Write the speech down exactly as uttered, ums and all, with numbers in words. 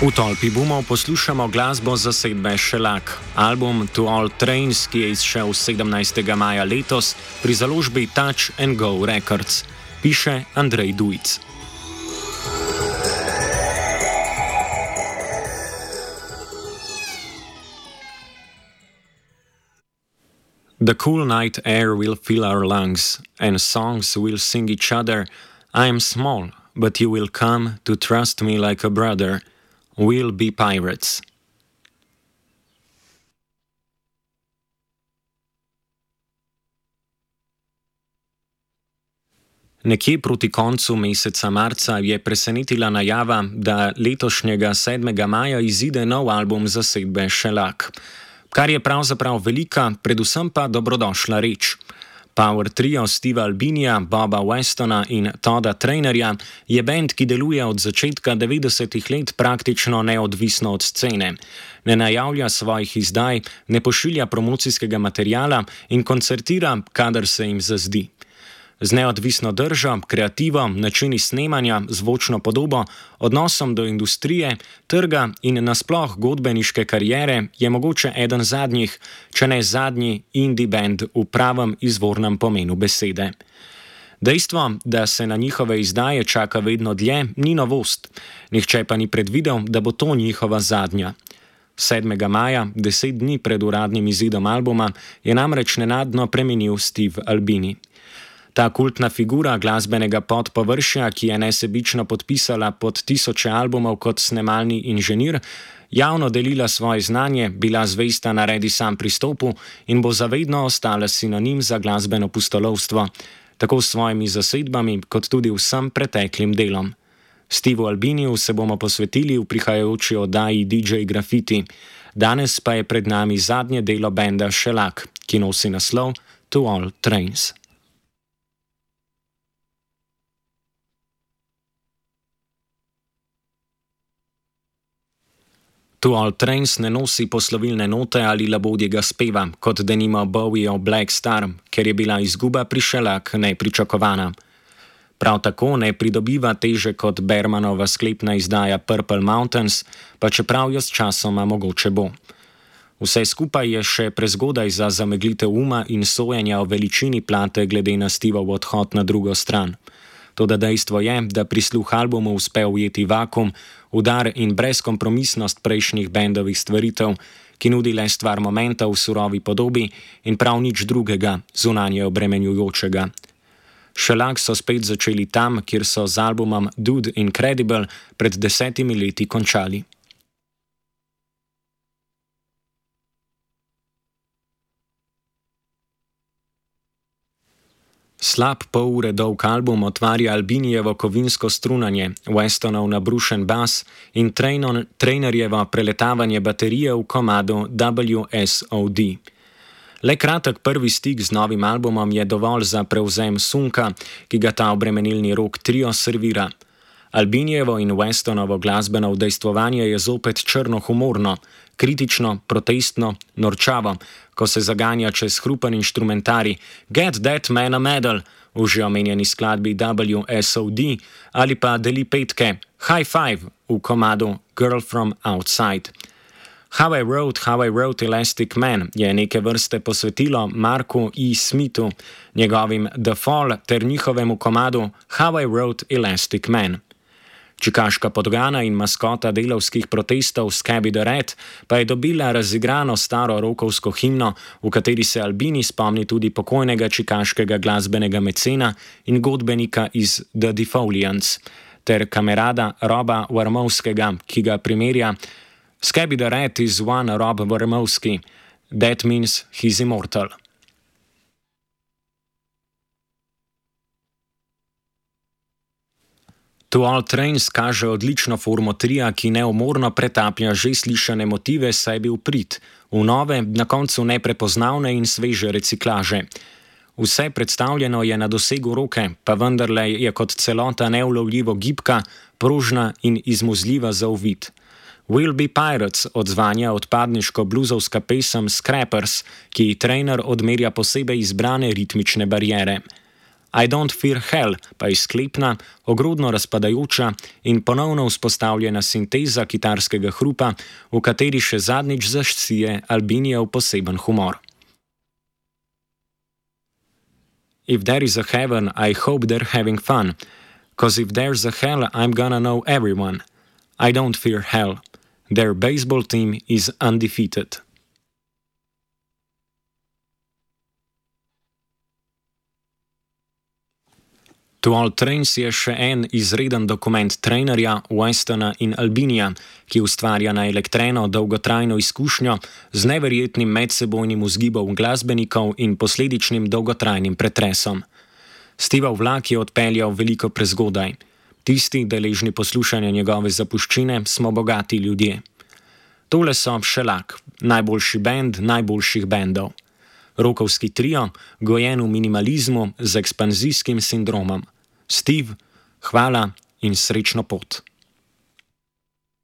V tolpi boomov poslušamo glasbo zasedbe Shellac. Album To All Trains, ki je izšel sedemnajstega maja letos pri založbi Touch and Go Records, piše Andrej Dujic. The cool night air will fill our lungs, and songs will sing each other. I am small, but you will come to trust me like a brother. We'll be pirates. Nekje proti koncu meseca marca je presenetila najava, da letošnjega sedmega maja izide nov album zasedbe Shellac, kar je pravzaprav velika, predvsem pa dobrodošla reč. Power trio Steva Albinija, Boba Westona in Todda Trainerja je bend, ki deluje od začetka devetdesetih let praktično neodvisno od scene. Ne najavlja svojih izdaj, ne pošilja promocijskega materiala in koncertira, kadar se jim zazdi. Z neodvisno držo, kreativo, načini snemanja, zvočno podobo, odnosom do industrije, trga in nasploh godbeniške kariere je mogoče eden zadnjih, če ne zadnji indie band v pravem izvornem pomenu besede. Dejstvo, da se na njihove izdaje čaka vedno dlje, ni novost. Nihče pa ni predvidel, da bo to njihova zadnja. sedmega maja, deset dni pred uradnim izidom albuma, je namreč nenadno preminil Steve Albini. Ta kultna figura glasbenega podpovršja, ki je nesebično podpisala pod tisoče albumov kot snemalni inženir, javno delila svoje znanje, bila zvesta naredi sam pristopu in bo zavedno ostala sinonim za glasbeno pustolovstvo, tako s svojimi zasedbami kot tudi vsem preteklim delom. Stevu Albiniju se bomo posvetili v prihajajoči oddaji D J Graffiti. Danes pa je pred nami zadnje delo benda Shellac, ki nosi naslov To All Trains. To All Trains ne nosi poslovilne note ali labodjega speva, kot denimo Bowieov Black Star, ker je bila izguba pri Shellac nepričakovana. Prav tako ne pridobiva teže kot Bermanova sklepna izdaja Purple Mountains, pa čeprav jo s časoma mogoče bo. Vse skupaj je še prezgodaj za zameglitev uma in sojenja o veličini plate glede na Stevov odhod na drugo stran. Toda dejstvo je, da prisluh albumu uspe ujeti vakum, udar in brezkompromisnost prejšnjih bendovih stvaritev, ki nudi le stvar momenta v surovi podobi in prav nič drugega, zunanje obremenjujočega. Shellac so spet začeli tam, kjer so z albumom Dude Incredible pred desetimi leti končali. Slab pol ure dolg album otvarja Albinijevo kovinsko strunanje, Westonov nabrušen bas in Trainerjevo preletavanje baterije v komadu W S O D. Le kratek prvi stik z novim albumom je dovolj za prevzem sunka, ki ga ta obremenilni rock trio servira. Albinijevo in Westonovo glasbeno udejstvovanje je zopet črno-humorno, kritično, protestno, norčavo, ko se zaganja čez hrupen inštrumentari Get That Man a Medal v že omenjeni skladbi W S O D ali pa deli petke High Five v komadu Girl From Outside. How I Wrote, How I Wrote Elastic Man je neke vrste posvetilo Marku E. Smithu, njegovim The Fall ter njihovemu komadu How I Wrote Elastic Man. Čikaška podgana in maskota delavskih protestov Scabby the Rat pa je dobila razigrano staro rokovsko himno, v kateri se Albini spomni tudi pokojnega čikaškega glasbenega mecena in godbenika iz The Defoliants, ter kamerada Roba Warmowskega, ki ga primerja Scabby the Rat is one Rob Warmowski. That means he's immortal. To All Trains kaže odlično formo tria, ki neumorno pretaplja že slišane motive sebi v prid, v nove, na koncu neprepoznavne in sveže reciklaže. Vse predstavljeno je na dosegu roke, pa vendarle je kot celota neulovljivo gibka, prožna in izmuzljiva za uvid. We'll Be Pirates odzvanja odpadniško-bluzovska pesem Scrappers, ki ji Trainer odmerja posebej izbrane ritmične bariere. I don't fear hell pa je sklepna, ogrodno razpadajoča in ponovno vzpostavljena sinteza kitarskega hrupa, v kateri še zadnjič zašcije Albinijev poseben humor. If there is a heaven, I hope they're having fun. Cause if there's a hell, I'm gonna know everyone. I don't fear hell. Their baseball team is undefeated. To All Trains je še en izreden dokument trenerja, Westona in Albinija, ki ustvarja na elektreno dolgotrajno izkušnjo z neverjetnim medsebojnim vzgibom glasbenikov in posledičnim dolgotrajnim pretresom. Steveov vlak je odpeljal veliko prezgodaj. Tisti, deležni poslušanja njegove zapuščine, smo bogati ljudje. Tole so Shellac, najboljši bend najboljših bendov. Rockovski trio, gojen v minimalizmu z ekspanzijskim sindromom. Steve, hvala in srečno pot.